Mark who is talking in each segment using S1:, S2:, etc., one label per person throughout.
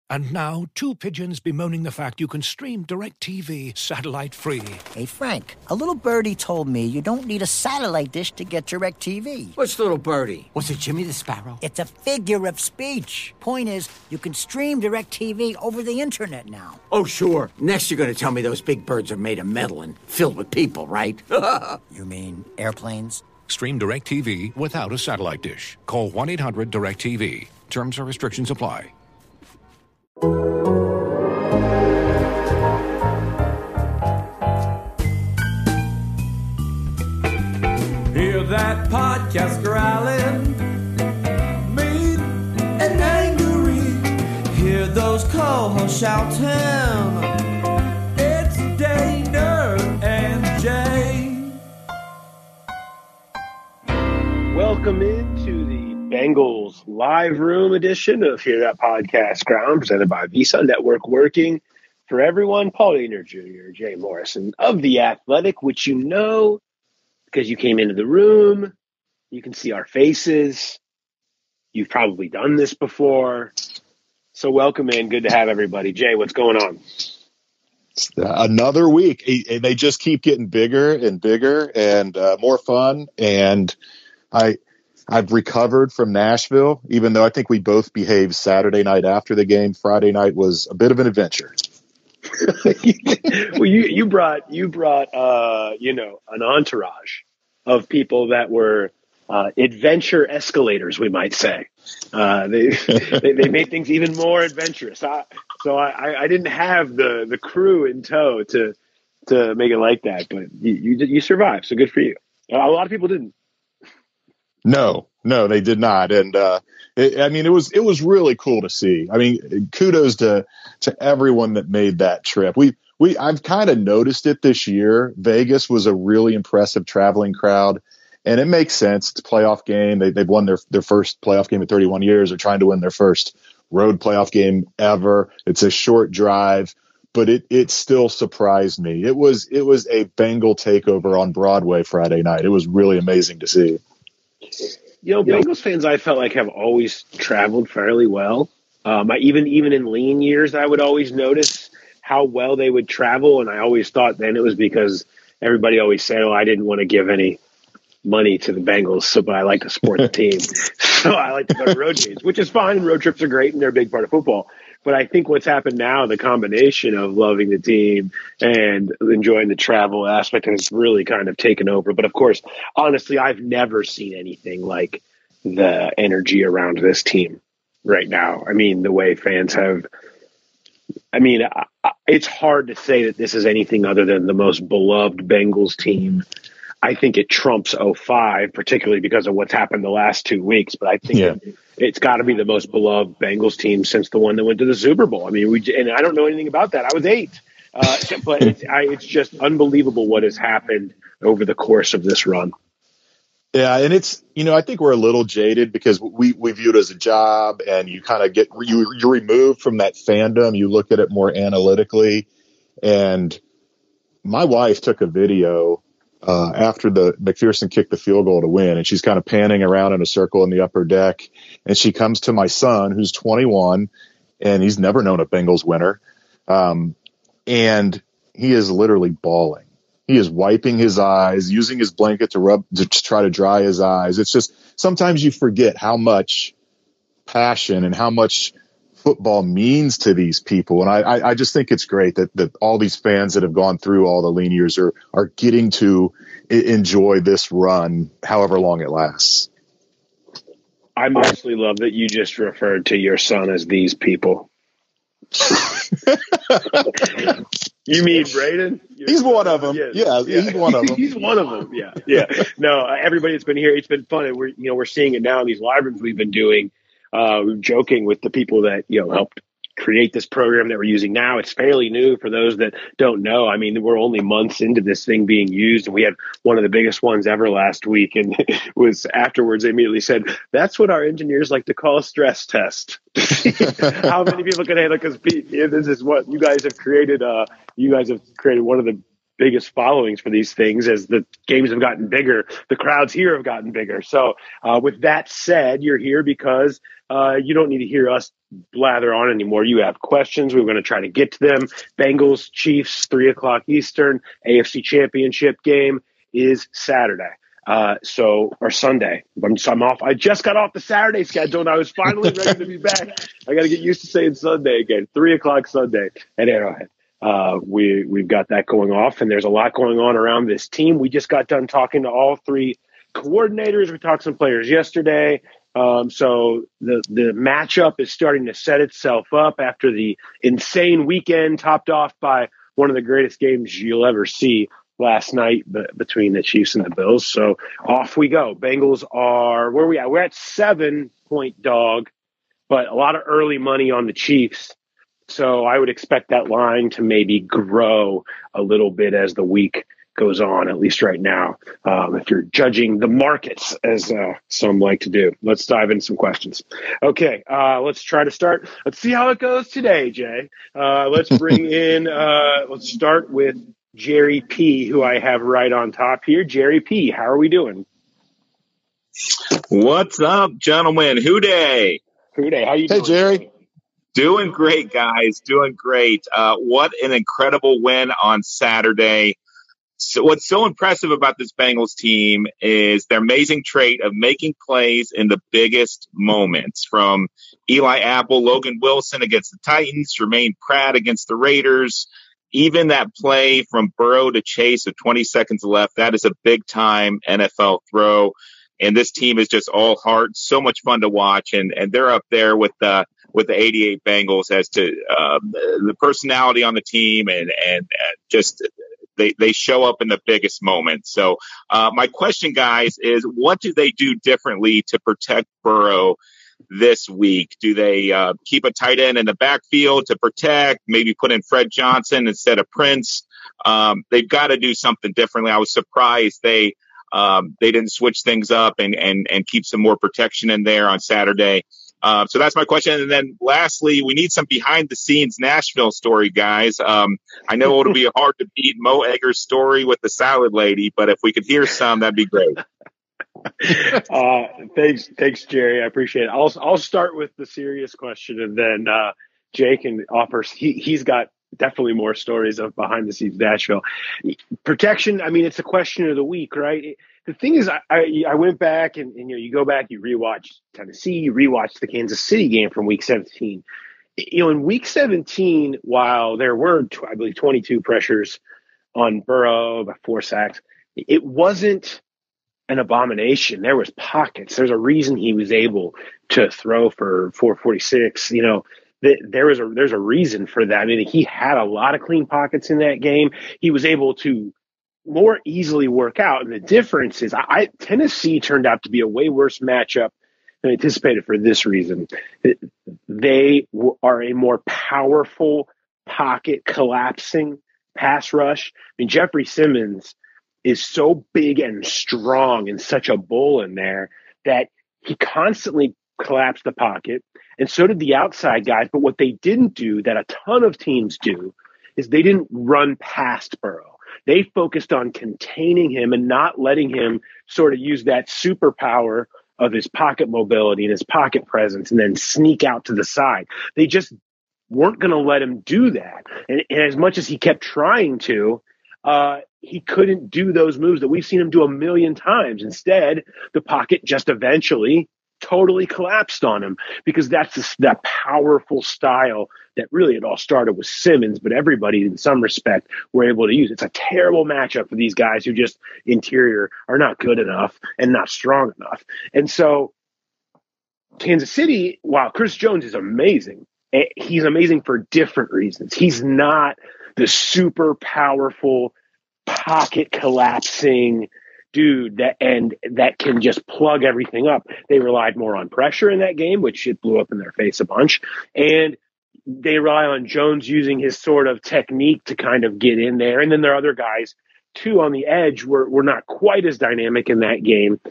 S1: And now, two pigeons bemoaning the fact you can stream DirecTV satellite-free.
S2: Hey, Frank, a little birdie told me you don't need a satellite dish to get DirecTV.
S3: Which little birdie? Was it Jimmy the Sparrow?
S2: It's a figure of speech. Point is, you can stream DirecTV over the internet now.
S3: Oh, sure. Next you're going to tell me those big birds are made of metal and filled with people, right?
S2: You mean airplanes?
S1: Stream DirecTV without a satellite dish. Call 1-800-DirecTV. Terms or restrictions apply.
S4: Hear that podcast growling, mean and angry. Hear those co-hosts shouting. It's Dana and Jay.
S5: Welcome into the Bengals live room edition of Hear That Podcast Ground, presented by Visa Network, working for everyone. Paul Dehner Jr., Jay Morrison of The Athletic, which you know because you came into the room. You can see our faces. You've probably done this before. So welcome in. Good to have everybody. Jay, what's going on?
S6: Another week. They just keep getting bigger and bigger and more fun. And I've recovered from Nashville, even though I think we both behaved Saturday night after the game. Friday night was a bit of an adventure.
S5: Well, you brought an entourage of people that were adventure escalators, we might say. They made things even more adventurous. So I didn't have the crew in tow to make it like that, but you survived. So good for you. A lot of people didn't.
S6: No, they did not. And it was really cool to see. I mean, kudos to everyone that made that trip. I've kind of noticed it this year. Vegas was a really impressive traveling crowd, and it makes sense. It's a playoff game. They've won their first playoff game in 31 years. They're trying to win their first road playoff game ever. It's a short drive, but it still surprised me. It was a Bengal takeover on Broadway Friday night. It was really amazing to see.
S5: Bengals fans, I felt like, have always traveled fairly well. Even in lean years, I would always notice how well they would travel, and I always thought then it was because everybody always said, "Oh, I didn't want to give any money to the Bengals, but I like to support the team, so I like to go to road games," which is fine. Road trips are great, and they're a big part of football. But I think what's happened now, the combination of loving the team and enjoying the travel aspect has really kind of taken over. But of course, honestly, I've never seen anything like the energy around this team right now. I mean, the way fans have, it's hard to say that this is anything other than the most beloved Bengals team. I think it trumps 05, particularly because of what's happened the last 2 weeks. But I think it's got to be the most beloved Bengals team since the one that went to the Super Bowl. I mean, and I don't know anything about that. I was 8. But it's just unbelievable what has happened over the course of this run.
S6: Yeah, and it's, I think we're a little jaded because we view it as a job, and you kind of you're removed from that fandom. You look at it more analytically. And my wife took a video after the McPherson kicked the field goal to win, and she's kind of panning around in a circle in the upper deck. And she comes to my son, who's 21, and he's never known a Bengals winner. And he is literally bawling. He is wiping his eyes, using his blanket to try to dry his eyes. It's just, sometimes you forget how much passion and how much football means to these people. And I just think it's great that all these fans that have gone through all the lean years are getting to enjoy this run, however long it lasts.
S5: I mostly love that you just referred to your son as these people. You mean Braden?
S6: He's one of them. Yeah, he's one of them.
S5: He's one of them. Yeah. No, everybody that's been here, it's been fun. And we're seeing it now in these live rooms we've been doing. We're joking with the people that helped create this program that we're using now. It's fairly new for those that don't know. I mean, we're only months into this thing being used, and we had one of the biggest ones ever last week. And it was afterwards, they immediately said, "That's what our engineers like to call a stress test." How many people can handle? Because this is what you guys have created. You guys have created one of the biggest followings for these things. As the games have gotten bigger, the crowds here have gotten bigger. So with that said, you're here because You don't need to hear us blather on anymore. You have questions. We're going to try to get to them. Bengals, Chiefs, 3:00 Eastern. AFC Championship game is Saturday. Or Sunday. I'm off. I just got off the Saturday schedule and I was finally ready to be back. I got to get used to saying Sunday again. 3:00 Sunday at Arrowhead. We've got that going off, and there's a lot going on around this team. We just got done talking to all three coordinators. We talked to some players yesterday. So the matchup is starting to set itself up after the insane weekend topped off by one of the greatest games you'll ever see last night between the Chiefs and the Bills. So off we go. Bengals are, where are we at? We're at 7-point dog, but a lot of early money on the Chiefs. So I would expect that line to maybe grow a little bit as the week goes on, at least right now, if you're judging the markets, as some like to do. Let's dive into some questions. Okay, let's try to start. Let's see how it goes today, Jay. Let's bring in, let's start with Jerry P., who I have right on top here. Jerry P., how are we doing?
S7: What's up, gentlemen? Hooday.
S5: Hooday, how you doing?
S6: Hey, Jerry.
S7: Doing great, guys. Doing great. What an incredible win on Saturday. So what's so impressive about this Bengals team is their amazing trait of making plays in the biggest moments, from Eli Apple, Logan Wilson against the Titans, Jermaine Pratt against the Raiders. Even that play from Burrow to Chase with 20 seconds left, that is a big-time NFL throw. And this team is just all heart, so much fun to watch. And they're up there with the 88 Bengals as to the personality on the team and just they show up in the biggest moments. So my question, guys, is what do they do differently to protect Burrow this week? Do they keep a tight end in the backfield to protect, maybe put in Fred Johnson instead of Prince? They've got to do something differently. I was surprised they didn't switch things up and keep some more protection in there on Saturday. So that's my question. And then lastly, we need some behind the scenes Nashville story, guys. I know it'll be hard to beat Mo Egger's story with the salad lady, but if we could hear some, that'd be great.
S5: Thanks, Jerry. I appreciate it. I'll start with the serious question, and then Jay can offer. He's got definitely more stories of behind the scenes Nashville protection. I mean, it's a question of the week, right? The thing is, I went back and you go back, you rewatch Tennessee, you rewatch the Kansas City game from Week 17. In Week 17, while there were, I believe, 22 pressures on Burrow, about 4 sacks, it wasn't an abomination. There was pockets. There's a reason he was able to throw for 446. There's a reason for that. I mean, he had a lot of clean pockets in that game. He was able to more easily work out. And the difference is Tennessee turned out to be a way worse matchup than anticipated for this reason. They are a more powerful pocket collapsing pass rush. I mean, Jeffrey Simmons is so big and strong and such a bull in there that he constantly collapsed the pocket. And so did the outside guys. But what they didn't do that a ton of teams do is they didn't run past Burrow. They focused on containing him and not letting him sort of use that superpower of his pocket mobility and his pocket presence and then sneak out to the side. They just weren't going to let him do that. And as much as he kept trying to, he couldn't do those moves that we've seen him do a million times. Instead, the pocket just eventually totally collapsed on him because that's that powerful style that really it all started with Simmons, but everybody in some respect were able to use. It's a terrible matchup for these guys who just interior are not good enough and not strong enough. And so Kansas City, while Chris Jones is amazing, he's amazing for different reasons. He's not the super powerful pocket collapsing dude that can just plug everything up. They relied more on pressure in that game, which it blew up in their face a bunch. And they rely on Jones using his sort of technique to kind of get in there. And then there are other guys too on the edge were not quite as dynamic in that game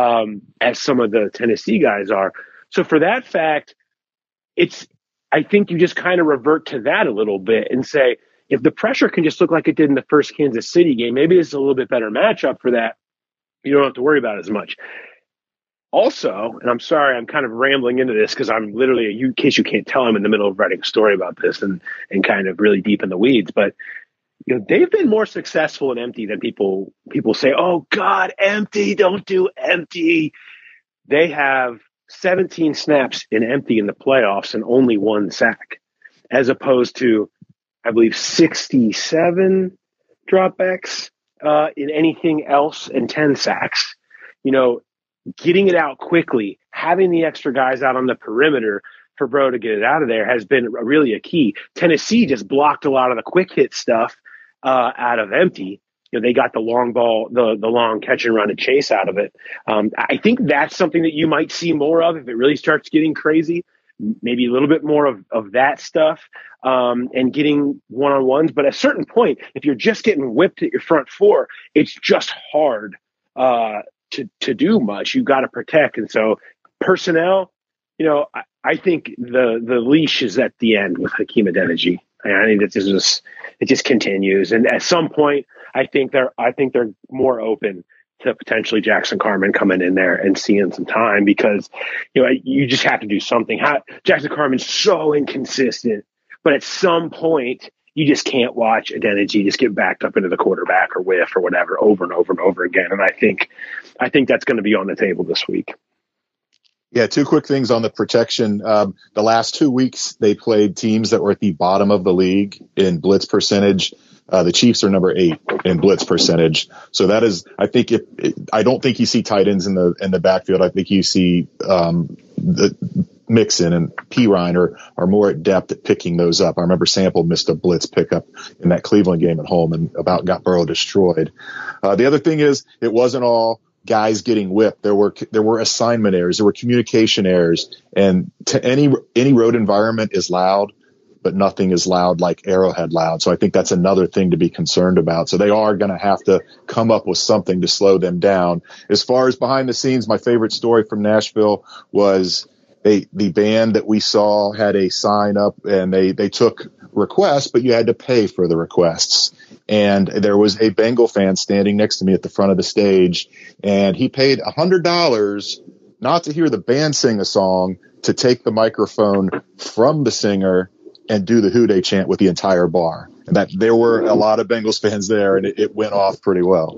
S5: as some of the Tennessee guys are. So for that fact, I think you just kind of revert to that a little bit and say, if the pressure can just look like it did in the first Kansas City game, maybe it's a little bit better matchup for that. You don't have to worry about it as much. Also, and I'm sorry, I'm kind of rambling into this because I'm literally, in case you can't tell, I'm in the middle of writing a story about this and kind of really deep in the weeds. But they've been more successful in empty than people say. Oh God, empty! Don't do empty. They have 17 snaps in empty in the playoffs and only 1 sack, as opposed to, I believe, 67 dropbacks in anything else and 10 sacks. Getting it out quickly, having the extra guys out on the perimeter for Bro to get it out of there has been really a key. Tennessee just blocked a lot of the quick hit stuff out of empty. They got the long ball, the long catch and run and chase out of it. I think that's something that you might see more of if it really starts getting crazy. Maybe a little bit more of that stuff and getting one-on-ones. But at a certain point, if you're just getting whipped at your front four, it's just hard to do much. You've got to protect. And so personnel, I think the leash is at the end with Hakeem Adeniji. And I think it just continues. And at some point, I think they're more open to potentially Jackson Carman coming in there and seeing some time because, you just have to do something. Jackson Carman's so inconsistent, but at some point you just can't watch Adeniji just get backed up into the quarterback or whiff or whatever over and over and over again. And I think that's going to be on the table this week.
S6: Yeah, 2 quick things on the protection. The last 2 weeks, they played teams that were at the bottom of the league in blitz percentage. The Chiefs are number 8 in blitz percentage. So that is, I think, I don't think you see tight ends in the backfield. I think you see the Mixon and Pirine are more at depth at picking those up. I remember Sample missed a blitz pickup in that Cleveland game at home and about got Burrow destroyed. The other thing is, it wasn't all guys getting whipped. There were assignment errors. There were communication errors. And to any road environment is loud, but nothing is loud like Arrowhead loud. So I think that's another thing to be concerned about. So they are going to have to come up with something to slow them down. As far as behind the scenes, my favorite story from Nashville was the band that we saw had a sign up and they took requests, but you had to pay for the requests. And there was a Bengal fan standing next to me at the front of the stage, and he paid $100 not to hear the band sing a song, to take the microphone from the singer and do the Who Dey chant with the entire bar. And that there were a lot of Bengals fans there, and it went off pretty well.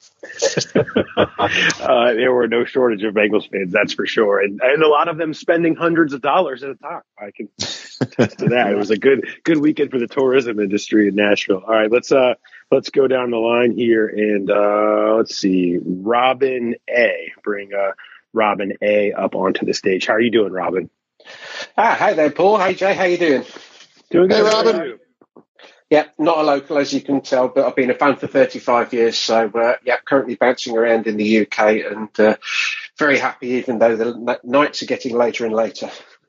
S5: There were no shortage of Bengals fans, that's for sure, and a lot of them spending hundreds of dollars at a time. I can attest to that. It was a good weekend for the tourism industry in Nashville. All right, let's go down the line here and let's see. Robin A. Bring Robin A. up onto the stage. How are you doing, Robin?
S8: Hi there, Paul. Hey, Jay. How you doing?
S5: Doing good,
S6: Robin.
S8: Yeah, not a local, as you can tell, but I've been a fan for 35 years. So, currently bouncing around in the UK and very happy, even though the nights are getting later and later.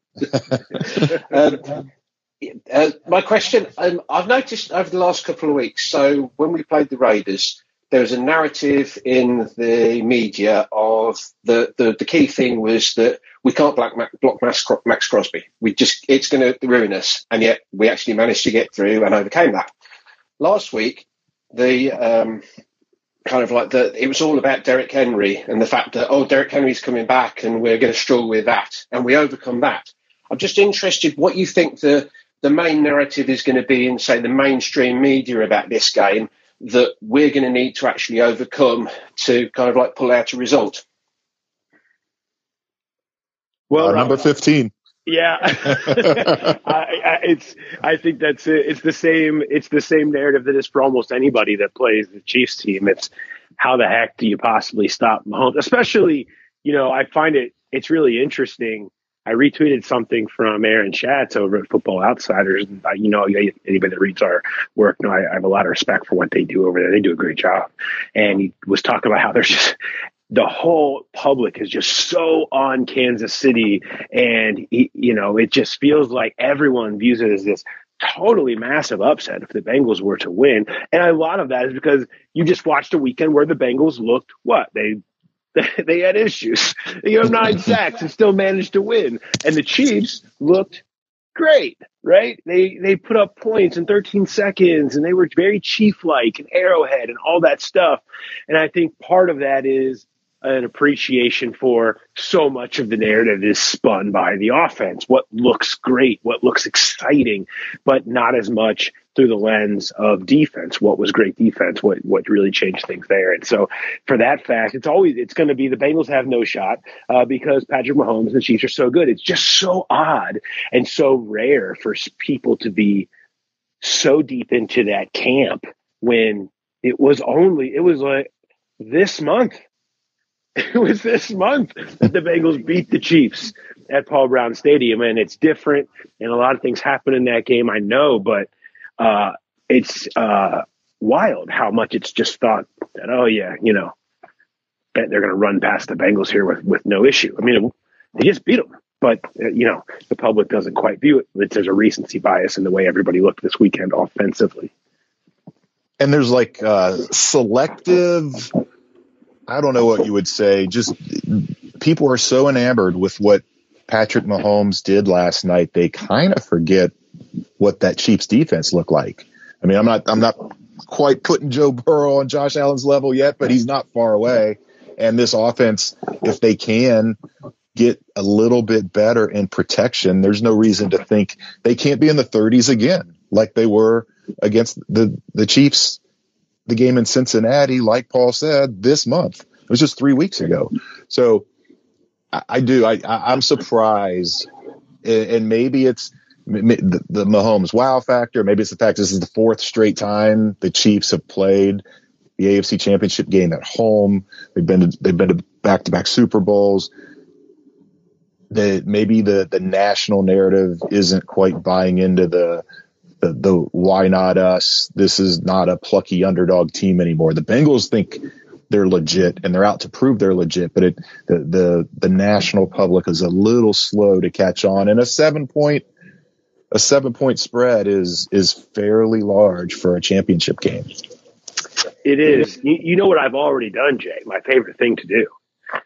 S8: My question, I've noticed over the last couple of weeks, so when we played the Raiders, there was a narrative in the media of the key thing was that we can't block Max Crosby. It's going to ruin us. And yet we actually managed to get through and overcame that. Last week, it was all about Derrick Henry and the fact that, Derrick Henry's coming back and we're going to struggle with that. And we overcome that. I'm just interested what you think the main narrative is going to be in, say, the mainstream media about this game that we're going to need to actually overcome to pull out a result.
S5: Well,
S6: number 15.
S5: Yeah, I think that's it. It's the same narrative that is for almost anybody that plays the Chiefs team. It's how the heck do you possibly stop Mahomes? Especially, I find it's really interesting. I retweeted something from Aaron Schatz over at Football Outsiders. Anybody that reads our work, I have a lot of respect for what they do over there. They do a great job. And he was talking about how there's just the whole public is just so on Kansas City. And, it just feels like everyone views it as this totally massive upset if the Bengals were to win. And a lot of that is because you just watched a weekend where the Bengals looked what? They had issues. You have 9 sacks and still managed to win. And the Chiefs looked great, right? They put up points in 13 seconds and they were very Chief-like and Arrowhead and all that stuff. And I think part of that is an appreciation for so much of the narrative is spun by the offense, what looks great, what looks exciting, but not as much through the lens of defense. What was great defense? What really changed things there? And so for that fact, it's going to be the Bengals have no shot because Patrick Mahomes and the Chiefs are so good. It's just so odd and so rare for people to be so deep into that camp when it was like this month. It was this month that the Bengals beat the Chiefs at Paul Brown Stadium, and it's different, and a lot of things happen in that game, I know, but it's wild how much it's just thought that, oh, yeah, bet they're going to run past the Bengals here with no issue. I mean, they just beat them, but, the public doesn't quite view it. There's a recency bias in the way everybody looked this weekend offensively.
S6: And there's like selective, I don't know what you would say, just people are so enamored with what Patrick Mahomes did last night, they kind of forget what that Chiefs defense looked like. I mean, I'm not quite putting Joe Burrow on Josh Allen's level yet, but he's not far away. And this offense, if they can get a little bit better in protection, there's no reason to think they can't be in the 30s again, like they were against the Chiefs, the game in Cincinnati, like Paul said, this month. It was just 3 weeks ago. So I'm surprised, and maybe it's the Mahomes wow factor. Maybe it's the fact this is the fourth straight time the Chiefs have played the AFC Championship game at home. They've been to back-to-back Super Bowls. Maybe the national narrative isn't quite buying into the why not us? This is not a plucky underdog team anymore. The Bengals think they're legit and they're out to prove they're legit, but the national public is a little slow to catch on. And a 7-point spread is fairly large for a championship game.
S5: It is. You know what I've already done, Jay? My favorite thing to do.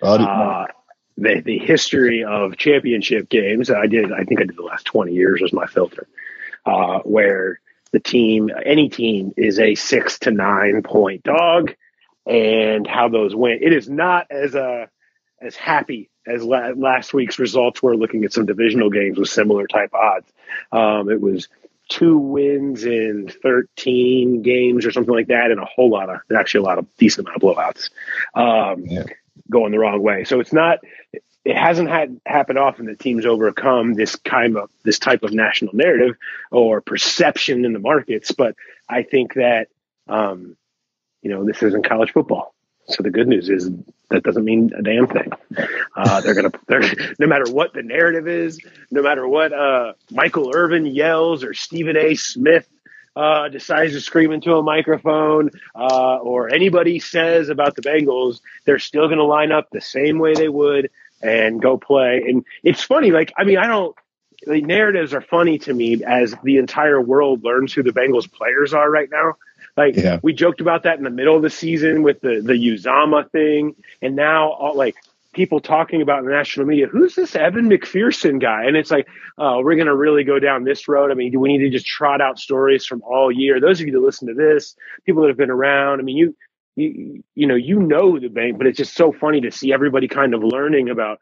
S5: The history of championship games. I think I did the last 20 years was my filter. Where any team is a 6 to 9 point dog, and how those win. It is not as happy as last week's results were looking at some divisional games with similar type odds. It was 2 wins in 13 games or something like that, and a lot of decent amount of blowouts going the wrong way. So it hasn't happened often that teams overcome this type of national narrative or perception in the markets. But I think that, this isn't college football. So the good news is that doesn't mean a damn thing. They're no matter what the narrative is, no matter what Michael Irvin yells or Stephen A. Smith decides to scream into a microphone or anybody says about the Bengals, they're still going to line up the same way they would and go play. And it's funny, the narratives are funny to me as the entire world learns who the Bengals players are right now. We joked about that in the middle of the season with the Uzama thing. And now people talking about in the national media, who's this Evan McPherson guy? And it's like, oh, we're going to really go down this road. I mean, do we need to just trot out stories from all year? Those of you that listen to this, people that have been around, I mean, you know the bank, but it's just so funny to see everybody kind of learning about,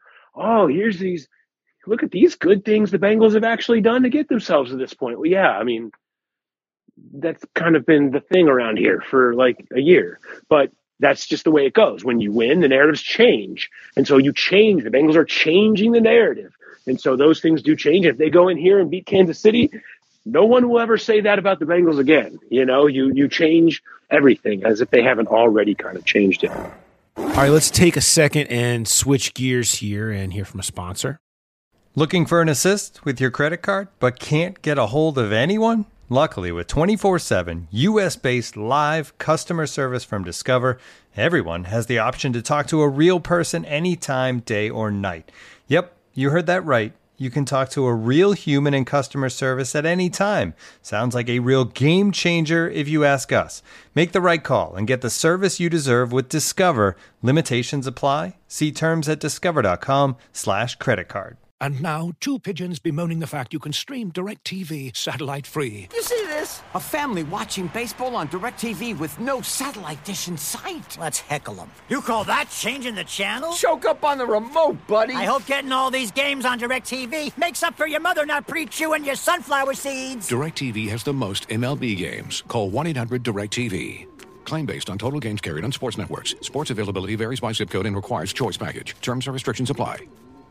S5: look at these good things the Bengals have actually done to get themselves to this point. Well, yeah, I mean, that's kind of been the thing around here for like a year, but that's just the way it goes. When you win, the narratives change. And so you change. The Bengals are changing the narrative. And so those things do change. If they go in here and beat Kansas City, no one will ever say that about the Bengals again. You change everything as if they haven't already kind of changed it.
S9: All right, let's take a second and switch gears here and hear from a sponsor.
S10: Looking for an assist with your credit card but can't get a hold of anyone? Luckily, with 24/7 U.S.-based live customer service from Discover, everyone has the option to talk to a real person anytime, day or night. Yep, you heard that right. You can talk to a real human in customer service at any time. Sounds like a real game changer if you ask us. Make the right call and get the service you deserve with Discover. Limitations apply. See terms at discover.com/creditcard.
S1: And now, 2 pigeons bemoaning the fact you can stream DirecTV satellite-free.
S3: You see this? A family watching baseball on DirecTV with no satellite dish in sight.
S2: Let's heckle them. You call that changing the channel?
S3: Choke up on the remote, buddy.
S2: I hope getting all these games on DirecTV makes up for your mother not pre-chewing your sunflower seeds.
S1: DirecTV has the most MLB games. Call 1-800-DirecTV. Claim based on total games carried on sports networks. Sports availability varies by zip code and requires choice package. Terms and restrictions apply.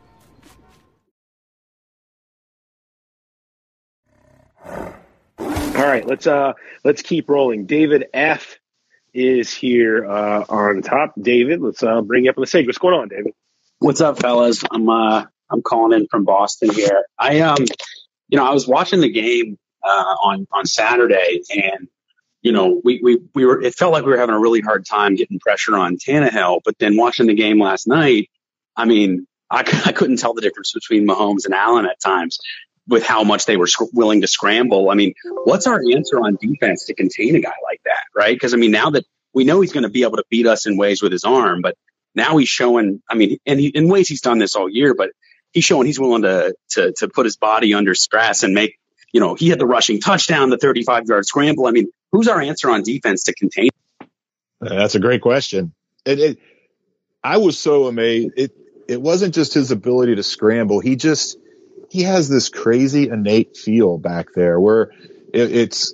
S5: All right, let's keep rolling. David F is here on top. David, let's bring you up on the stage. What's going on, David?
S11: What's up, fellas? I'm calling in from Boston here. I was watching the game on Saturday, and we were. It felt like we were having a really hard time getting pressure on Tannehill. But then watching the game last night, I mean, I couldn't tell the difference between Mahomes and Allen at times, with how much they were willing to scramble. I mean, what's our answer on defense to contain a guy like that, right? Because, I mean, now that we know he's going to be able to beat us in ways with his arm, but now he's showing, I mean, and in ways he's done this all year, but he's showing he's willing to put his body under stress and make, he had the rushing touchdown, the 35-yard scramble. I mean, who's our answer on defense to contain?
S6: That's a great question. I was so amazed. It wasn't just his ability to scramble. He has this crazy innate feel back there where there's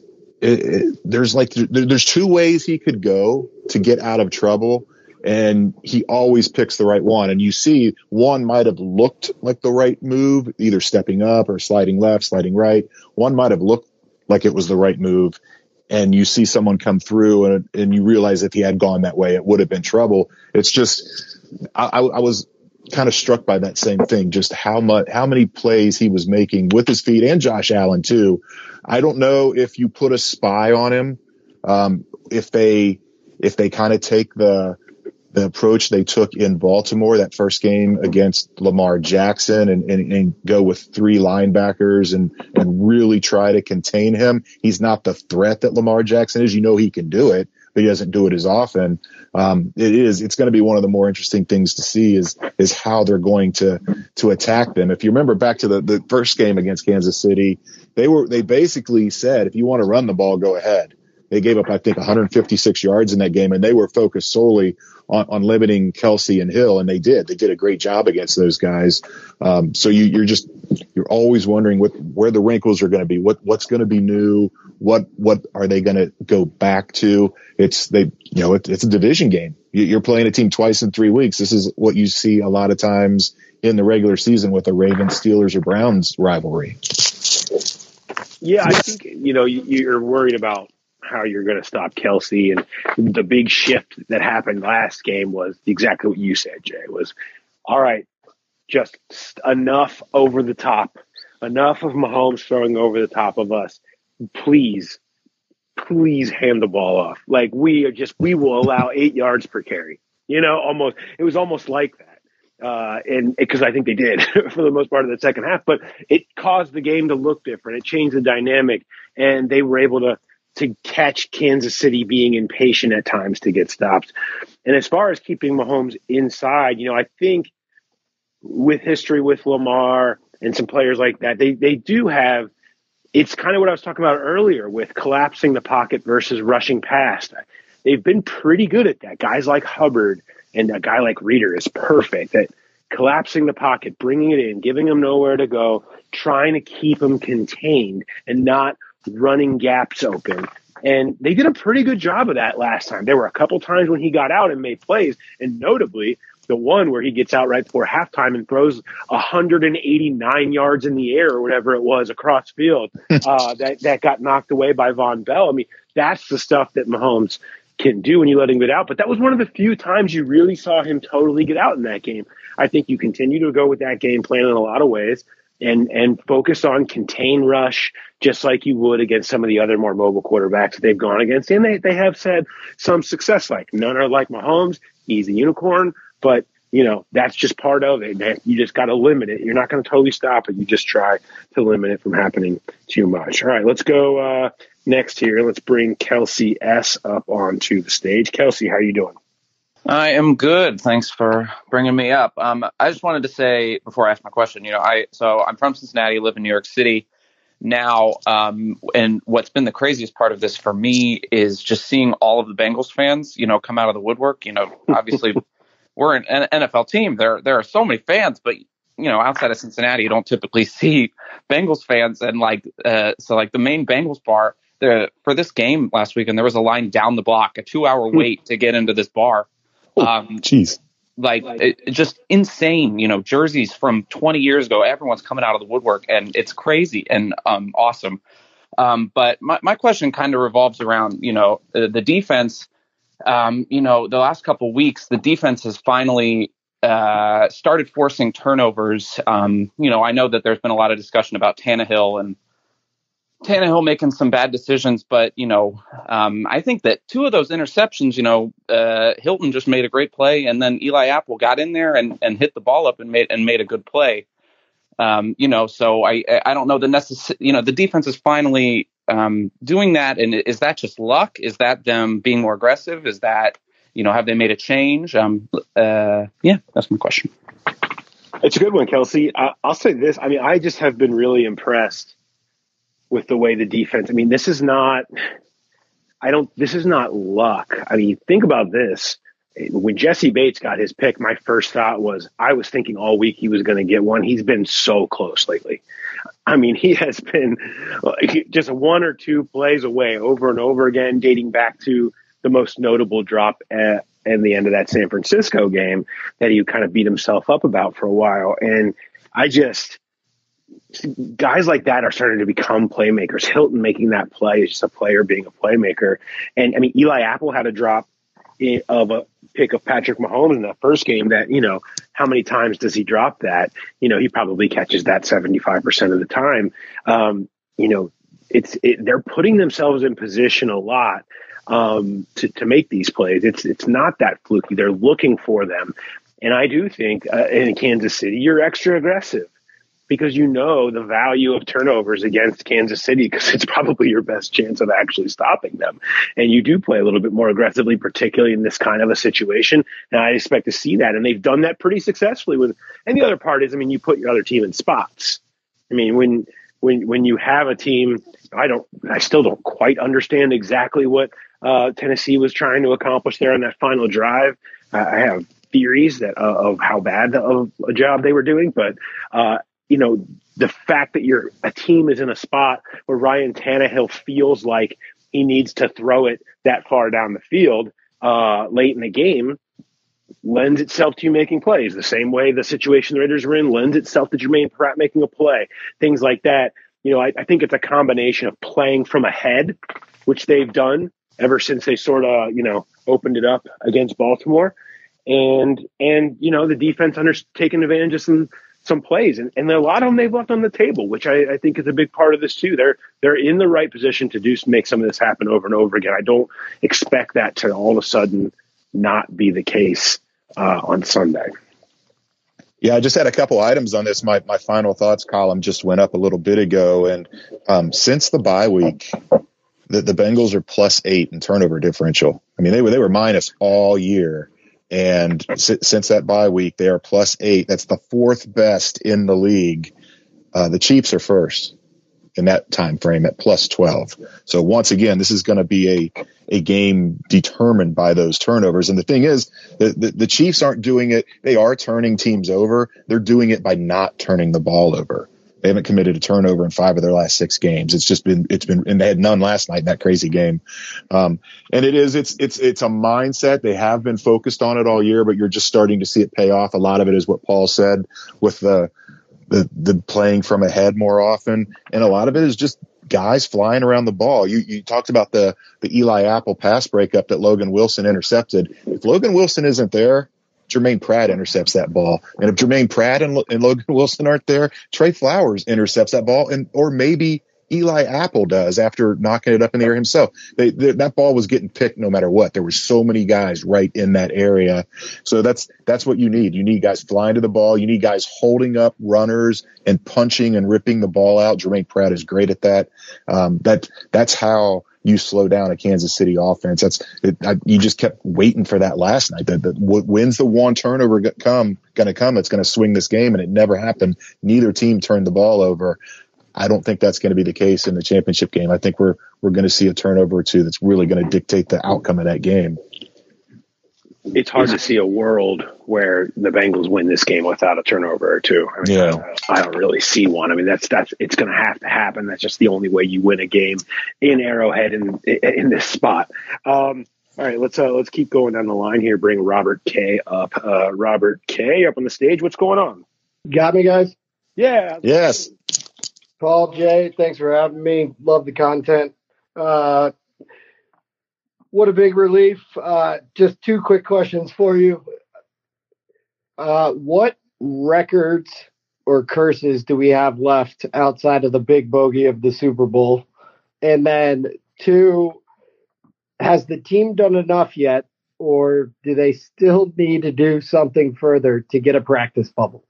S6: 2 ways he could go to get out of trouble, and he always picks the right one. And you see, one might have looked like the right move, either stepping up or sliding left, sliding right. One might have looked like it was the right move, and you see someone come through, and you realize if he had gone that way, it would have been trouble. It's just, I was kind of struck by that same thing, just how many plays he was making with his feet, and Josh Allen too. I don't know if you put a spy on him, if they kind of take the approach they took in Baltimore, that first game against Lamar Jackson, and go with 3 linebackers and really try to contain him. He's not the threat that Lamar Jackson is. He can do it, but he doesn't do it as often. It's going to be one of the more interesting things to see is how they're going to attack them. If you remember back to the first game against Kansas City, they basically said, if you want to run the ball, go ahead. They gave up, I think, 156 yards in that game, and they were focused solely on limiting Kelsey and Hill, and they did. They did a great job against those guys. So you're always wondering where the wrinkles are going to be, what's going to be new, what are they going to go back to? It's a division game. You're playing a team twice in 3 weeks. This is what you see a lot of times in the regular season with the Ravens, Steelers, or Browns rivalry.
S5: Yeah, I think you're worried about how you're going to stop Kelsey, and the big shift that happened last game was exactly what you said, Jay. Was all right, just enough over the top, enough of Mahomes throwing over the top of us. Please hand the ball off. Like we will allow 8 yards per carry. Almost it was almost like that. And because I think they did for the most part of the second half, but it caused the game to look different. It changed the dynamic, and they were able to catch Kansas City being impatient at times to get stopped. And as far as keeping Mahomes inside, I think with history with Lamar and some players like that, they do have, it's kind of what I was talking about earlier with collapsing the pocket versus rushing past. They've been pretty good at that. Guys like Hubbard and a guy like Reeder is perfect at collapsing the pocket, bringing it in, giving them nowhere to go, trying to keep them contained and not running gaps open. And they did a pretty good job of that last time. There were a couple times when he got out and made plays, and notably the one where he gets out right before halftime and throws 189 yards in the air or whatever it was across field that got knocked away by Von Bell. I mean, that's the stuff that Mahomes can do when you let him get out. But that was one of the few times you really saw him totally get out in that game. I think you continue to go with that game plan in a lot of ways and focus on contain rush, just like you would against some of the other more mobile quarterbacks that they've gone against. And they have had some success. Like none are like Mahomes. He's a unicorn, but that's just part of it, man. You just got to limit it. You're not going to totally stop it. You just try to limit it from happening too much. All right, let's go next here. Let's bring Kelsey S. up onto the stage. Kelsey, how are you doing?
S12: I am good. Thanks for bringing me up. I just wanted to say before I ask my question, I'm from Cincinnati, live in New York City now. And what's been the craziest part of this for me is just seeing all of the Bengals fans, come out of the woodwork. Obviously we're an NFL team. There are so many fans, but outside of Cincinnati, you don't typically see Bengals fans. And the main Bengals bar for this game last weekend, there was a line down the block, a 2-hour wait to get into this bar.
S6: Jeez.
S12: Just insane, jerseys from 20 years ago, everyone's coming out of the woodwork, and it's crazy and awesome. But my question kind of revolves around, the defense. The last couple of weeks, the defense has finally started forcing turnovers. I know that there's been a lot of discussion about Tannehill making some bad decisions, but I think that 2 of those interceptions, Hilton just made a great play, and then Eli Apple got in there and hit the ball up and made a good play. So I don't know the defense is finally doing that, and is that just luck? Is that them being more aggressive? Is that have they made a change? That's my question.
S5: It's a good one, Kelsey. I'll say this. I just have been really impressed with the way the defense. This is not luck. Think about this. When Jesse Bates got his pick, my first thought was, I was thinking all week he was going to get one. He's been so close lately. He has been just 1 or 2 plays away over and over again, dating back to the most notable drop at the end of that San Francisco game that he kind of beat himself up about for a while. And guys like that are starting to become playmakers. Hilton making that play is just a player being a playmaker. And Eli Apple had a drop of a pick of Patrick Mahomes in that first game that, how many times does he drop that? He probably catches that 75% of the time. They're putting themselves in position a lot to make these plays. It's not that fluky. They're looking for them. And I do think in Kansas City, you're extra aggressive, because the value of turnovers against Kansas City, because it's probably your best chance of actually stopping them. And you do play a little bit more aggressively, particularly in this kind of a situation. And I expect to see that. And they've done that pretty successfully and the other part is, you put your other team in spots. When you have a team, I still don't quite understand exactly what Tennessee was trying to accomplish there on that final drive. I have theories of how bad of a job they were doing, but the fact that a team is in a spot where Ryan Tannehill feels like he needs to throw it that far down the field late in the game lends itself to you making plays. The same way the situation the Raiders were in lends itself to Jermaine Pratt making a play. Things like that. I think it's a combination of playing from ahead, which they've done ever since they sort of, opened it up against Baltimore, and the defense taking advantage of some plays, and a lot of them they've left on the table, which I think is a big part of this too. They're in the right position to make some of this happen over and over again. I don't expect that to all of a sudden not be the case on Sunday.
S6: Yeah, I just had a couple items on this. My final thoughts column just went up a little bit ago, and since the bye week, the Bengals are +8 in turnover differential. They were minus all year. And since that bye week, they are +8. That's the 4th best in the league. The Chiefs are first in that time frame at +12. So once again, this is going to be a game determined by those turnovers. And the thing is, the Chiefs aren't doing it. They are turning teams over. They're doing it by not turning the ball over. They haven't committed a turnover in 5 of their last 6 games. It's been, and they had none last night in that crazy game. And it's a mindset. They have been focused on it all year, but you're just starting to see it pay off. A lot of it is what Paul said with the playing from ahead more often. And a lot of it is just guys flying around the ball. You talked about the Eli Apple pass breakup that Logan Wilson intercepted. If Logan Wilson isn't there, Jermaine Pratt intercepts that ball. And if Jermaine Pratt and Logan Wilson aren't there, Trey Flowers intercepts that ball, or maybe Eli Apple does after knocking it up in the air himself. That ball was getting picked no matter what. There were so many guys right in that area. So that's what you need. You need guys flying to the ball. You need guys holding up runners and punching and ripping the ball out. Jermaine Pratt is great at that. That's how you slow down a Kansas City offense. You just kept waiting for that last night. When's the one turnover going to come that's going to swing this game? And it never happened. Neither team turned the ball over. I don't think that's going to be the case in the championship game. I think we're going to see a turnover or two that's really going to dictate the outcome of that game.
S5: It's hard to see a world where the Bengals win this game without a turnover or two. I mean, I don't really see one. I mean, that's it's going to have to happen. That's just the only way you win a game in Arrowhead in this spot. All right, let's keep going down the line here. Bring Robert K up. Robert K up on the stage. What's going on?
S13: Got me, guys?
S5: Yeah.
S6: Yes.
S13: Paul, Jay, thanks for having me. Love the content. What a big relief. Just two quick questions for you. What records or curses do we have left outside of the big bogey of the Super Bowl? And then two, has the team done enough yet, or do they still need to do something further to get a practice bubble?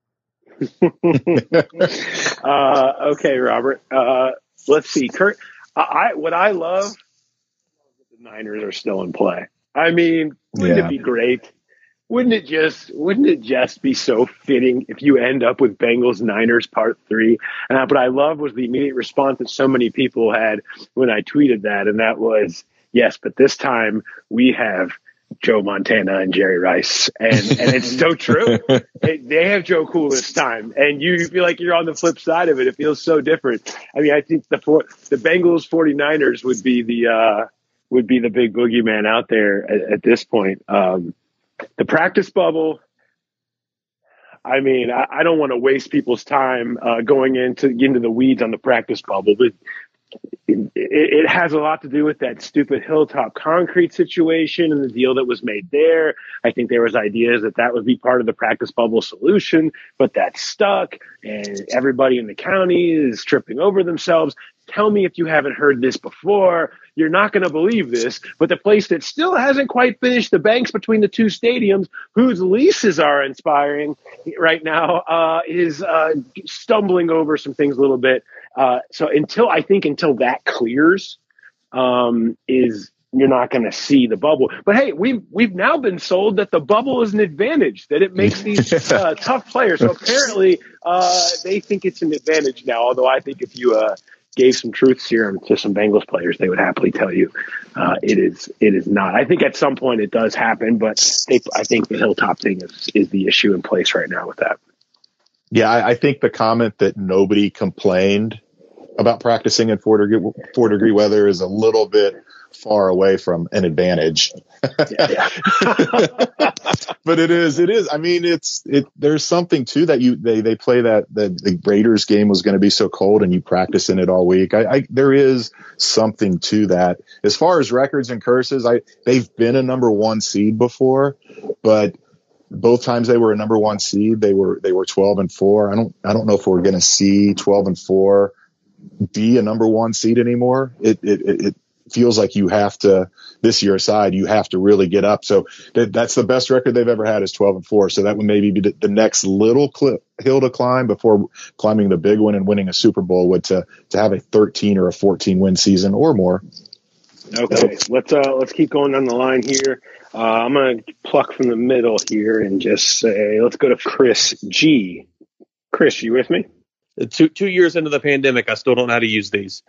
S5: Okay, Robert. Let's see. Kurt, what I love, the Niners are still in play. I mean, wouldn't it be great? Wouldn't it just be so fitting if you end up with Bengals Niners Part 3? But I love was the immediate response that so many people had when I tweeted that, and that was, yes, but this time we have Joe Montana and Jerry Rice. And it's so true. They have Joe Cool this time. And you feel like you're on the flip side of it. It feels so different. I mean, I think the Bengals 49ers would be the big boogeyman out there at this point. The practice bubble, I mean, I don't want to waste people's time going into the weeds on the practice bubble, but it has a lot to do with that stupid Hilltop Concrete situation and the deal that was made there. I think there was ideas that would be part of the practice bubble solution, but that stuck, and everybody in the county is tripping over themselves. Tell me if you haven't heard this before. You're not going to believe this, but the place that still hasn't quite finished the banks between the two stadiums, whose leases are expiring right now, is stumbling over some things a little bit. So until that clears, you're not going to see the bubble. But hey, we've now been sold that the bubble is an advantage, that it makes these tough players. So apparently they think it's an advantage now. Although I think if you gave some truth serum to some Bengals players, they would happily tell you it is not. I think at some point it does happen, but I think the Hilltop thing is the issue in place right now with that.
S6: Yeah, I think the comment that nobody complained about practicing in 4-degree weather is a little bit far away from an advantage.
S5: Yeah.
S6: But it is. I mean, there's something to that. They play that the Raiders game was going to be so cold and you practice in it all week. There is something to that. As far as records and curses, they've been a number 1 seed before, but both times they were a number 1 seed, they were 12-4. I don't know if we're going to see 12-4 be a number 1 seed anymore. It feels like you have to, this year aside, you have to really get up. So that's the best record they've ever had is 12-4. So that would maybe be the next little hill to climb before climbing the big one and winning a Super Bowl would to have a 13 or a 14 win season or more.
S5: Okay, let's keep going down the line here. I'm going to pluck from the middle here and just say, let's go to Chris G. Chris, you with me?
S14: 2 years into the pandemic, I still don't know how to use these.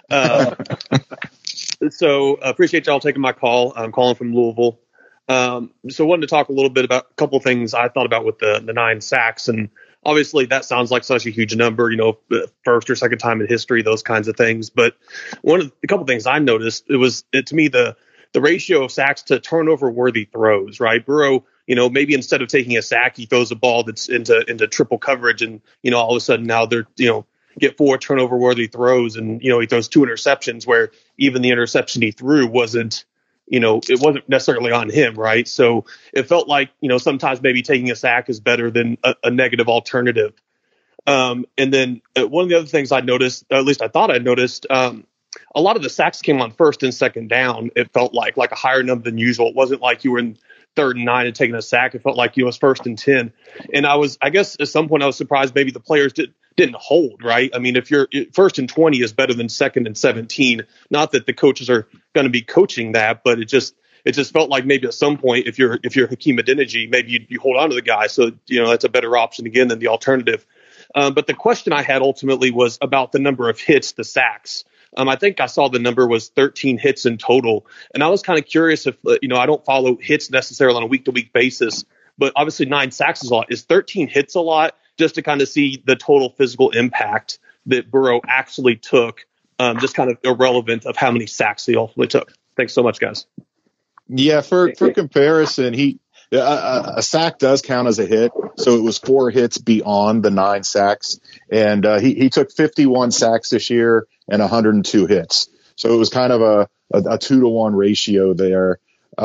S14: So appreciate y'all taking my call. I'm calling from Louisville. So wanted to talk a little bit about a couple things I thought about with the 9 sacks. And obviously that sounds like such a huge number, first or second time in history, those kinds of things. But a couple things I noticed, to me, the ratio of sacks to turnover worthy throws, right? Burrow, maybe instead of taking a sack, he throws a ball that's into triple coverage, and all of a sudden now they're get 4 turnover worthy throws, and he throws 2 interceptions where even the interception he threw wasn't it wasn't necessarily on him, right? So it felt like sometimes maybe taking a sack is better than a negative alternative. And then one of the other things I noticed, or at least I thought I noticed, a lot of the sacks came on first and second down. It felt like a higher number than usual. It wasn't like you were in 3rd and 9 and taking a sack. It felt like it was 1st and 10. And I guess at some point I was surprised maybe the players didn't hold, right? I mean, if you're first and 20 is better than second and 17. Not that the coaches are going to be coaching that, but it just felt like maybe at some point, if you're Hakeem Adeniji, maybe you hold on to the guy. So, that's a better option again than the alternative. But the question I had ultimately was about the number of hits, the sacks. I think I saw the number was 13 hits in total. And I was kind of curious if, I don't follow hits necessarily on a week-to-week basis, but obviously 9 sacks is a lot. Is 13 hits a lot, just to kind of see the total physical impact that Burrow actually took, just kind of irrelevant of how many sacks he ultimately took? Thanks so much, guys.
S6: Yeah, for comparison, a sack does count as a hit, so it was 4 hits beyond the 9 sacks, and he took 51 sacks this year and 102 hits. So it was kind of a 2-to-1 ratio there.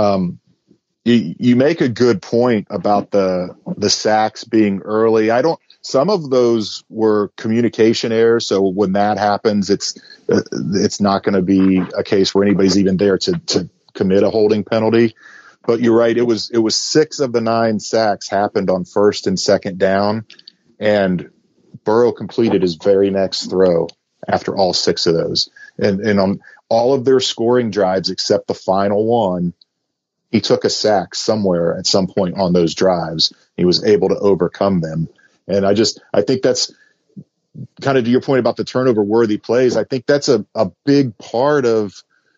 S6: You make a good point about the sacks being early. Some of those were communication errors, so when that happens, it's not going to be a case where anybody's even there to commit a holding penalty. But you're right. It was 6 of the 9 sacks happened on first and second down, and Burrow completed his very next throw after all 6 of those. And on all of their scoring drives except the final one, he took a sack somewhere at some point on those drives. He was able to overcome them. And I think that's kind of to your point about the turnover worthy plays. I think that's a big part of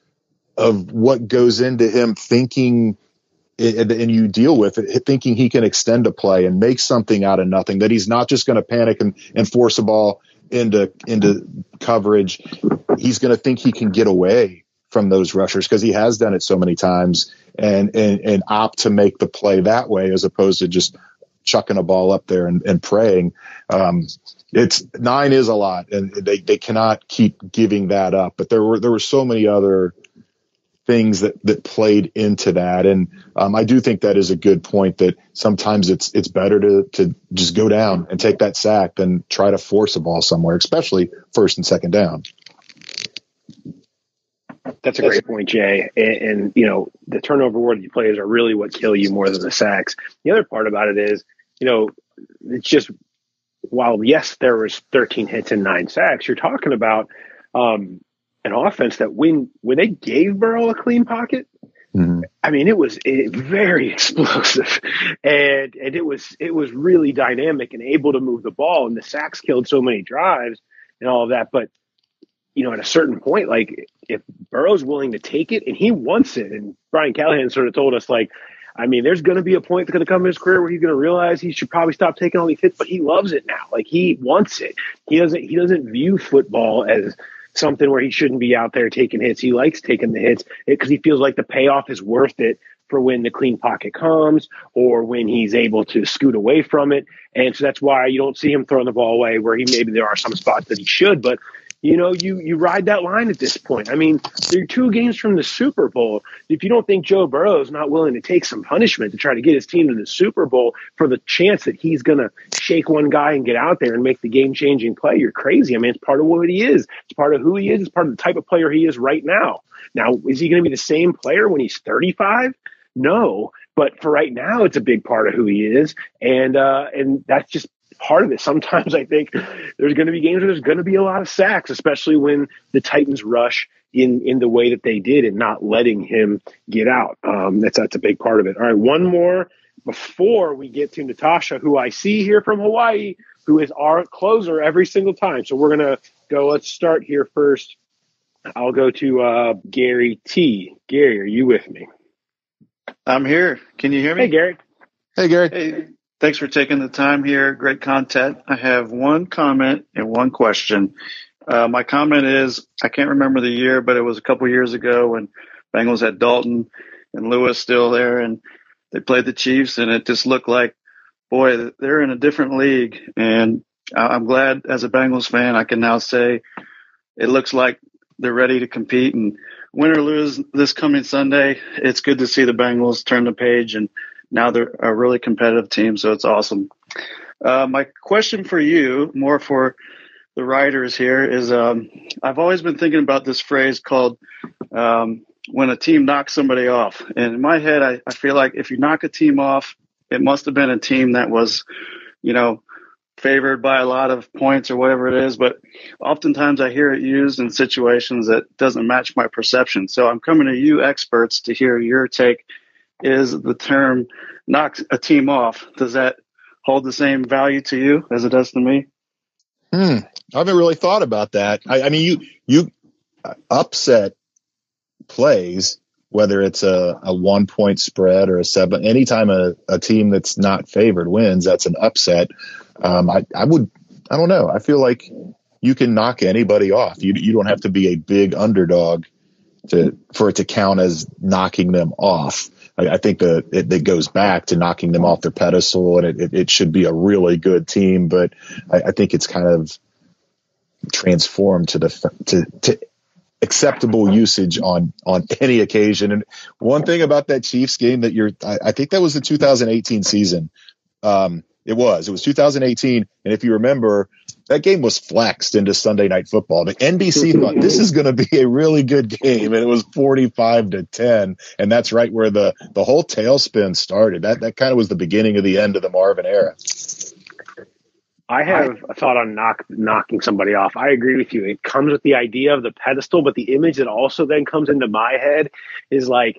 S6: what goes into him thinking, and you deal with it, thinking he can extend a play and make something out of nothing, that he's not just going to panic and force a ball into coverage. He's going to think he can get away from those rushers because he has done it so many times and opt to make the play that way as opposed to just chucking a ball up there and praying. 9 is a lot, and they cannot keep giving that up. But there were so many other things that played into that. And I do think that is a good point, that sometimes it's better to just go down and take that sack than try to force a ball somewhere, especially first and second down.
S5: That's a great point, Jay. And the turnover worthy plays are really what kill you more than the sacks. The other part about it is, it's just, while yes, there was 13 hits and 9 sacks, you're talking about an offense that when they gave Burrow a clean pocket,
S6: mm-hmm.
S5: I mean, it was very explosive, and it was really dynamic and able to move the ball, and the sacks killed so many drives and all of that. But at a certain point, like, if Burrow's willing to take it and he wants it, and Brian Callahan sort of told us, like, I mean, there's going to be a point that's going to come in his career where he's going to realize he should probably stop taking all these hits, but he loves it now. Like, he wants it. He doesn't view football as something where he shouldn't be out there taking hits. He likes taking the hits because he feels like the payoff is worth it for when the clean pocket comes or when he's able to scoot away from it. And so that's why you don't see him throwing the ball away where maybe there are some spots that he should, but you ride that line at this point. I mean, they're 2 games from the Super Bowl. If you don't think Joe Burrow is not willing to take some punishment to try to get his team to the Super Bowl for the chance that he's going to shake one guy and get out there and make the game-changing play, you're crazy. I mean, it's part of what he is. It's part of who he is. It's part of the type of player he is right now. Now, is he going to be the same player when he's 35? No. But for right now, it's a big part of who he is. And that's just part of it. Sometimes I think there's going to be games where there's going to be a lot of sacks, especially when the Titans rush in the way that they did and not letting him get out. That's a big part of it. All right, one more before we get to Natasha, who I see here from Hawaii, who is our closer every single time. So we're going to go. Let's start here first. I'll go to Gary T. Gary, are you with me?
S15: I'm here. Can you hear me?
S5: Hey, Gary.
S6: Hey, Gary.
S15: Hey. Thanks for taking the time here. Great content. I have one comment and one question. My comment is, I can't remember the year, but it was a couple years ago when Bengals had Dalton and Lewis still there, and they played the Chiefs, and it just looked like, boy, they're in a different league. And I'm glad as a Bengals fan, I can now say it looks like they're ready to compete. And win or lose this coming Sunday, it's good to see the Bengals turn the page, and now they're a really competitive team, so it's awesome. My question for you, more for the writers here, is I've always been thinking about this phrase called when a team knocks somebody off. And in my head, I feel like if you knock a team off, it must have been a team that was, favored by a lot of points or whatever it is, but oftentimes I hear it used in situations that doesn't match my perception. So I'm coming to you experts to hear your take. Is the term knock a team off, does that hold the same value to you as it does to me?
S6: I haven't really thought about that. I mean, you upset plays, whether it's a 1 point spread or a 7, anytime a team that's not favored wins, that's an upset. I don't know. I feel like you can knock anybody off. You don't have to be a big underdog for it to count as knocking them off. I think it goes back to knocking them off their pedestal, and it should be a really good team, but I think it's kind of transformed to acceptable usage on any occasion. And one thing about that Chiefs game I think that was the 2018 season. It was 2018. And if you remember, that game was flexed into Sunday Night Football. The NBC thought this is going to be a really good game, and it was 45-10. And that's right where the whole tailspin started. That kind of was the beginning of the end of the Marvin era.
S5: I have a thought on knocking somebody off. I agree with you. It comes with the idea of the pedestal, but the image that also then comes into my head is like,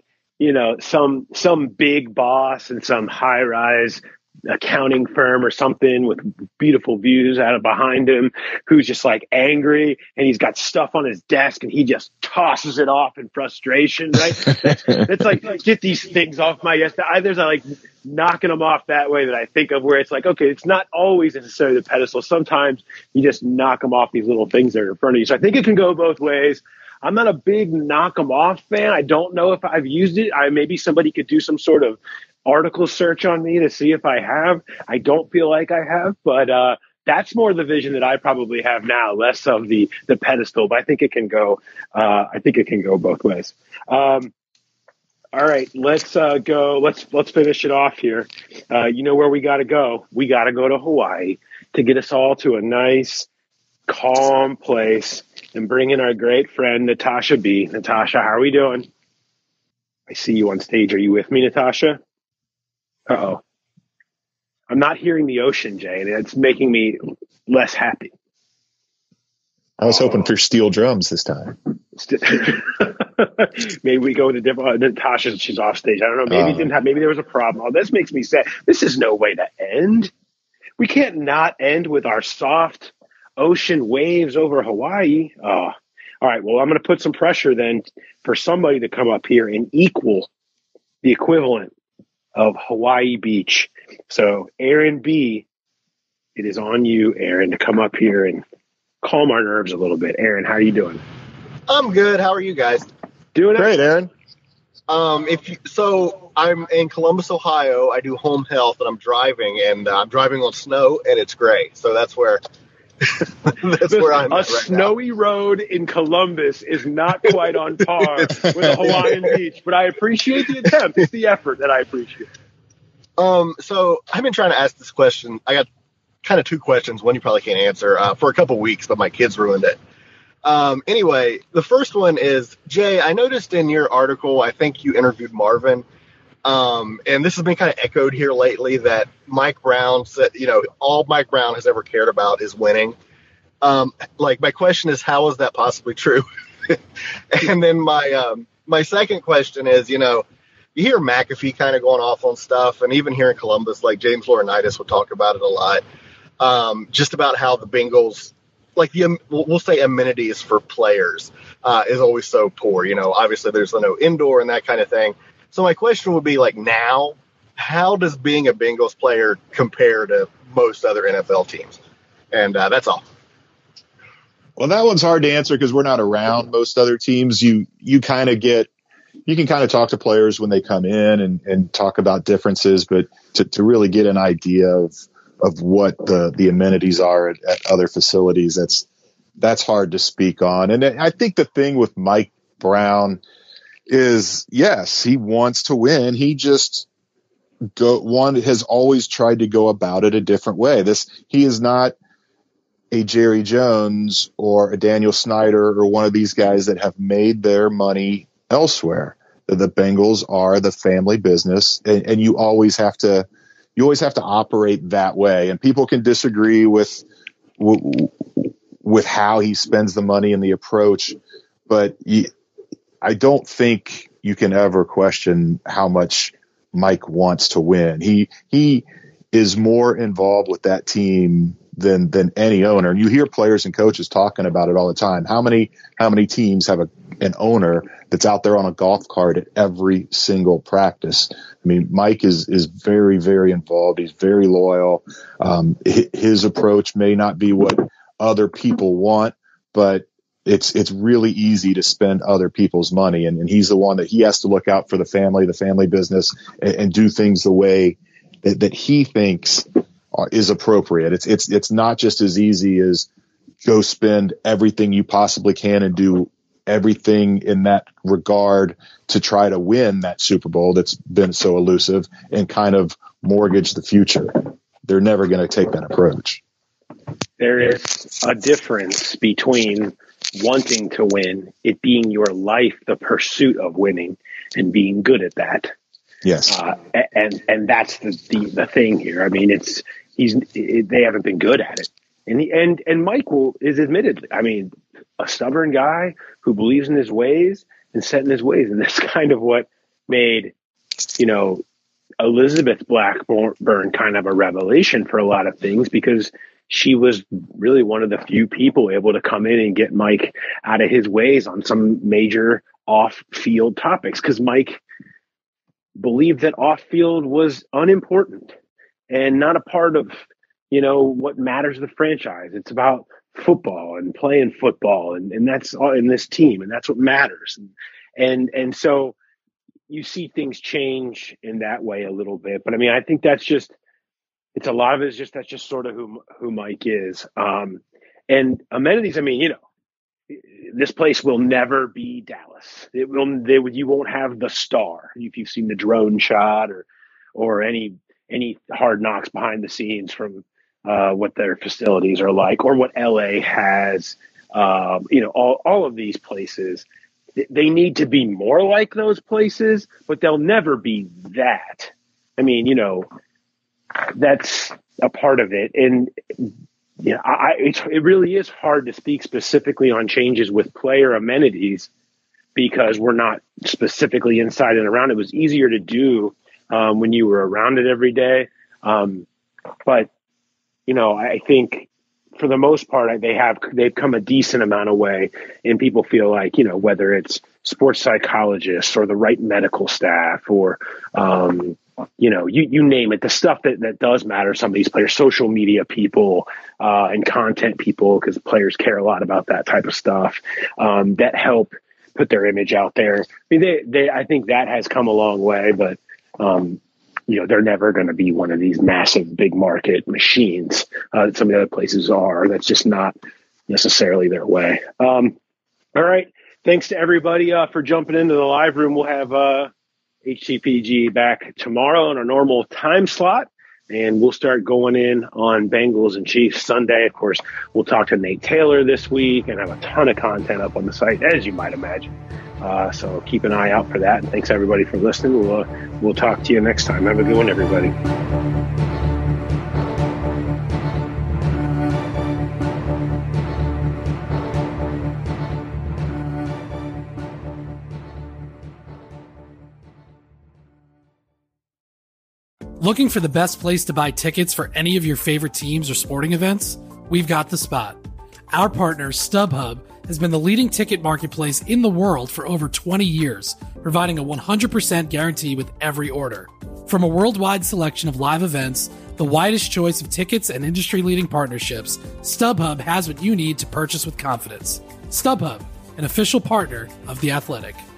S5: some big boss in some high-rise accounting firm or something with beautiful views out of behind him, who's just like angry, and he's got stuff on his desk and he just tosses it off in frustration, right? It's like, get these things off my desk. There's like knocking them off that way that I think of, where it's like, okay, it's not always necessarily the pedestal. Sometimes you just knock them off these little things that are in front of you. So I think it can go both ways. I'm not a big knock them off fan. I don't know if I've used it. Maybe somebody could do some sort of article search on me to see if I have. I don't feel like I have, but that's more the vision that I probably have now, less of the pedestal. But I think it can go. I think it can go both ways. All right, let's go. Let's finish it off here. You know where we got to go? We got to go to Hawaii to get us all to a nice, calm place and bring in our great friend Natasha B. Natasha, how are we doing? I see you on stage. Are you with me, Natasha? Uh-oh. I'm not hearing the ocean, Jay, and it's making me less happy.
S6: I was hoping for steel drums this time.
S5: Maybe we go to different Natasha. She's off stage. I don't know. Maybe didn't have. Maybe there was a problem. Oh, this makes me sad. This is no way to end. We can't not end with our soft ocean waves over Hawaii. Oh, all right. Well, I'm going to put some pressure then for somebody to come up here and equal the equivalent of Hawaii Beach. So, Aaron B., it is on you, Aaron, to come up here and calm our nerves a little bit. Aaron, how are you doing?
S16: I'm good. How are you guys?
S5: Doing
S6: great, Aaron.
S16: So I'm in Columbus, Ohio. I do home health, and I'm driving, I'm driving on snow, and it's gray. So that's where I'm at right
S5: snowy
S16: now.
S5: Road in Columbus is not quite on par with a Hawaiian beach, but I appreciate the attempt. It's the effort that I appreciate.
S16: So I've been trying to ask this question. I got kind of two questions. One you probably can't answer for a couple weeks, but my kids ruined it. Anyway, the first one is, Jay, I noticed in your article, I think you interviewed Marvin, and this has been kind of echoed here lately, that Mike Brown said, all Mike Brown has ever cared about is winning. My question is, how is that possibly true? And then my second question is, you hear McAfee kind of going off on stuff, and even here in Columbus, like James Laurinaitis would talk about it a lot, just about how the Bengals, we'll say amenities for players is always so poor. Obviously there's no indoor and that kind of thing. So my question would be, now, how does being a Bengals player compare to most other NFL teams? And that's all.
S6: Well, that one's hard to answer because we're not around most other teams. You can kind of talk to players when they come in and talk about differences, but to really get an idea of what the amenities are at other facilities, that's hard to speak on. And I think the thing with Mike Brown is, yes, he wants to win. He just has always tried to go about it a different way. He is not a Jerry Jones or a Daniel Snyder or one of these guys that have made their money elsewhere. The Bengals are the family business, and you always have to you always have to operate that way. And people can disagree with how he spends the money and the approach, but I don't think you can ever question how much Mike wants to win. He is more involved with that team than any owner. And you hear players and coaches talking about it all the time. How many teams have an owner that's out there on a golf cart at every single practice? I mean, Mike is very, very involved. He's very loyal. His approach may not be what other people want, but it's really easy to spend other people's money. And he's the one that he has to look out for the family business, and do things the way that he thinks is appropriate. It's not just as easy as go spend everything you possibly can and do everything in that regard to try to win that Super Bowl that's been so elusive and kind of mortgage the future. They're never going to take that approach.
S5: There is a difference between wanting to win, it being your life, the pursuit of winning, and being good at that.
S6: Yes.
S5: And that's the thing here. I mean, they haven't been good at it. And Michael is admittedly, I mean, a stubborn guy who believes in his ways and set in his ways. And that's kind of what made, Elizabeth Blackburn kind of a revelation for a lot of things, because she was really one of the few people able to come in and get Mike out of his ways on some major off-field topics, because Mike believed that off-field was unimportant and not a part of, what matters to the franchise. It's about football and playing football, and that's all in this team, and that's what matters. And so you see things change in that way a little bit. But I mean, I think that's just sort of who Mike is. And amenities, I mean, this place will never be Dallas. You won't have the star. If you've seen the drone shot or any Hard Knocks behind the scenes from what their facilities are like, or what LA has, all of these places, they need to be more like those places, but they'll never be that. I mean, that's a part of it. And it really is hard to speak specifically on changes with player amenities, because we're not specifically inside and around. It was easier to do when you were around it every day. But I think for the most part, they've come a decent amount of way, and people feel like, whether it's sports psychologists or the right medical staff or, you name it, the stuff that does matter. Some of these players, social media people and content people, because players care a lot about that type of stuff, that help put their image out there. I mean, I think that has come a long way, but they're never going to be one of these massive big market machines that some of the other places are. That's just not necessarily their way. All right. Thanks to everybody for jumping into the live room. We'll have HTPG back tomorrow on our normal time slot, and we'll start going in on Bengals and Chiefs Sunday. Of course, we'll talk to Nate Taylor this week and have a ton of content up on the site, as you might imagine. So keep an eye out for that. And thanks everybody for listening. We'll talk to you next time. Have a good one, everybody.
S17: Looking for the best place to buy tickets for any of your favorite teams or sporting events? We've got the spot. Our partner, StubHub, has been the leading ticket marketplace in the world for over 20 years, providing a 100% guarantee with every order. From a worldwide selection of live events, the widest choice of tickets, and industry-leading partnerships, StubHub has what you need to purchase with confidence. StubHub, an official partner of The Athletic.